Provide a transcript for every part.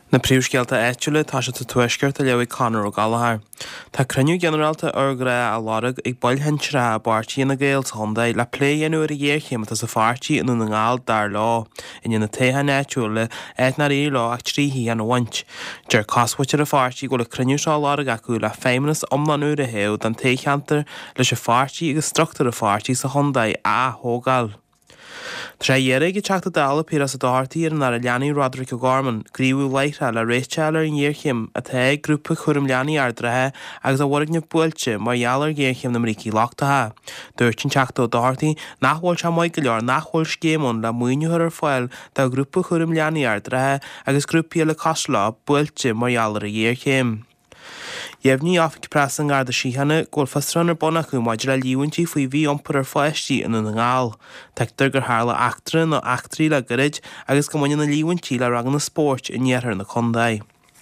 Na príomhscéalta éitiúla tá sé tuaisceart a leabhaidh Conor ó Gallagher. Tá cruinniú generalta argra a lárug ag bailthin trá bartíí na Gaelta Honda le pléanú a dhéirchéimeta sa fartíí in na ngáil dar lá. In na téthe éitiúla éitnar í lá ag tríhí an bhaint. Deir casmhaite a fartíí go le cruinniú seo lárug acu le féiminas omlanú a héil den técheantar leis a fartíí agus struchtúr a fartíí sa Honda a thógáil. Tá dhéire go teachta dála píras a dáirtaí ar na leanaí Roderick O'Gorman, gríomhú leithe le réiteall ar an dhéirchéim a té grúpa chuirim leanaí ardrathe agus a bhhairne buailte mar dheallar dhéirchéim na mrící láchtathe. Dúirtin teachta ó dáirtaí nachhfuil se maith go leor nachhfuil scéamón le muoinúthar ar fáil dá grúpa chuirim leanaí ardrathe agus grúpaí le caslá buailte mar dheallar a dhéirchéim. Jefní áfik prasan garda síhanna gól fastran ar bonachu maidir le líúintí faoi bhí iompar ar fáistí in na ngáil. Teachtar gur hála actra nó actrí le gorid agus go mhaine na líúintí le ragan na spórt in dhéarthar na Condaid.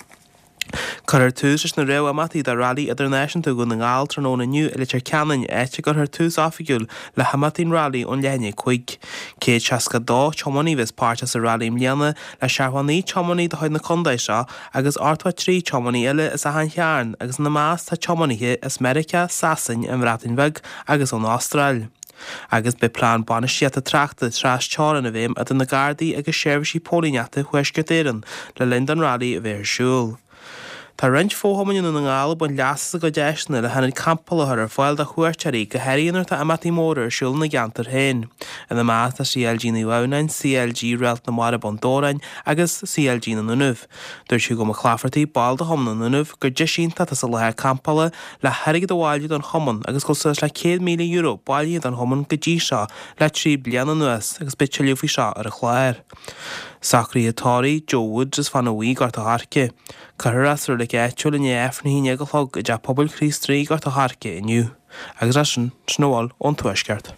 Cuir tús is na réabh amatí de rally idirnáisiúnta go na ngáil tróna nniu i litir ceannain éite gur thar tús áfigiúil le hamatín rally ón leine chuig. Cé teasca dó chomaní bheits páirte sa rally mliana le seahaní chomaní de chuid na Condaid seo agus ártha trí chomaní eile is a hainchearn agus na más tá chomaníthe is Merica, Sasain an Bhratinbheag agus ón Ástráil. Agus be plán banisiata trachta trás teáran a bhéim a na Gardaí agus seirbhísí pólíneata chuisgurtéireann le London Rally a bhéir siúil. Tá rint fóhamíon na ngála buin leasa go deisna le hanad campalathar ar fáil de chuirteirí go heiríonar tá amatí móra ar siúil na geantar hain. In na más tá CLG na bhhainain, CLG réalt na mara bondórain agus CLG na nunumh. Dúir siú go mo chláfartaí báil de thomna nunumh gur deisínta tá sa lethe campala le hairigh do bháilú don choman agus go sus le 100 milliún euro báilí don choman go dtí seo le 3 bliana nuas agus bit liúfaí seo ar a chláir. Sacraí atáraí Joe Woods is fan a bhí gart a harce. Carras ar le éitiúil in éfnaí neagalthg a de pobl Chríos trí gart a harce inniu. Agus rasin snóáil ón tuaisceart.